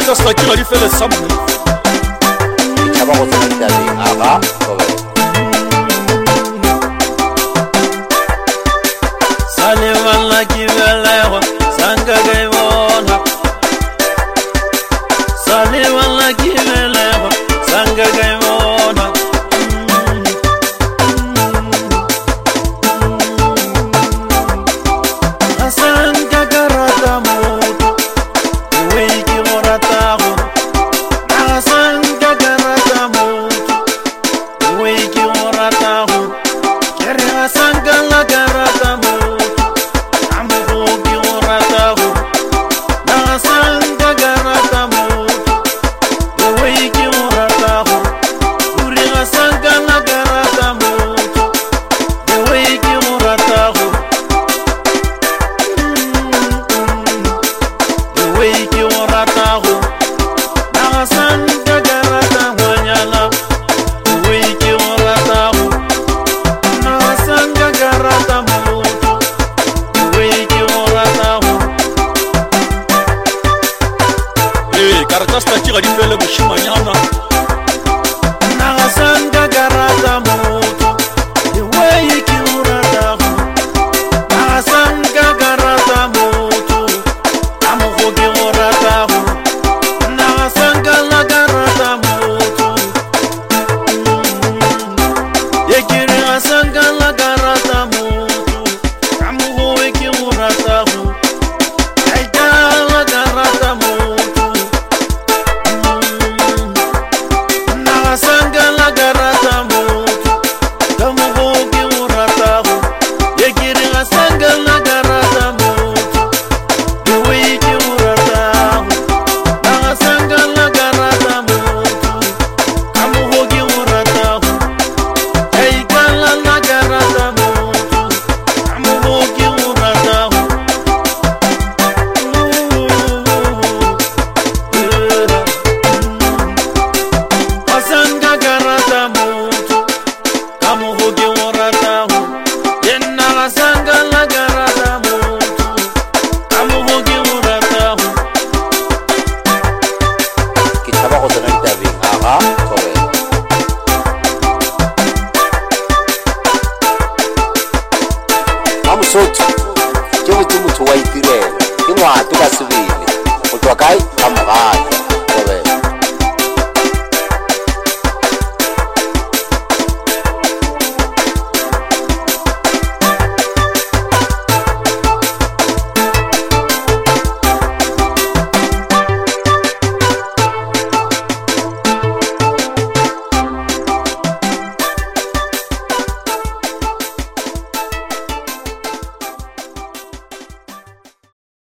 Karata Stakira di fait le samedi. Kitaba go tsena tabeng aga Sale wala kibelewa sanga gaibona. Sale wala kibelewa sanga gaibona. Asanga garata moto wiki morata ho. Asanga garata moto wiki morata ho. Kere asanga la garata moto. Karata Stakira di fait le bushimanyana. Nagasanga garata moto, the way you curata. Nagasanga garata moto, I'm a hogi orata. Nagasanga la garata moto, Yekiri asanga la garata moto, I'm a hogi orata. La garata moto. Sanga la garata moto, kama hogi urata ho. Yekiri sanga la garata moto, wiki urata ho. Na sanga la garata moto, kama hogi urata ho. Hey kala la garata moto, kama hogi urata ho. Sanga garata moto, kamo hogi orata ho. Yenna sanga la garata moto, kamo hogi orata ho. kitaba go tsena tabeng aga Mosotho ke motho wa itirela ke ngwato ka sebele go tswa kae ka mogae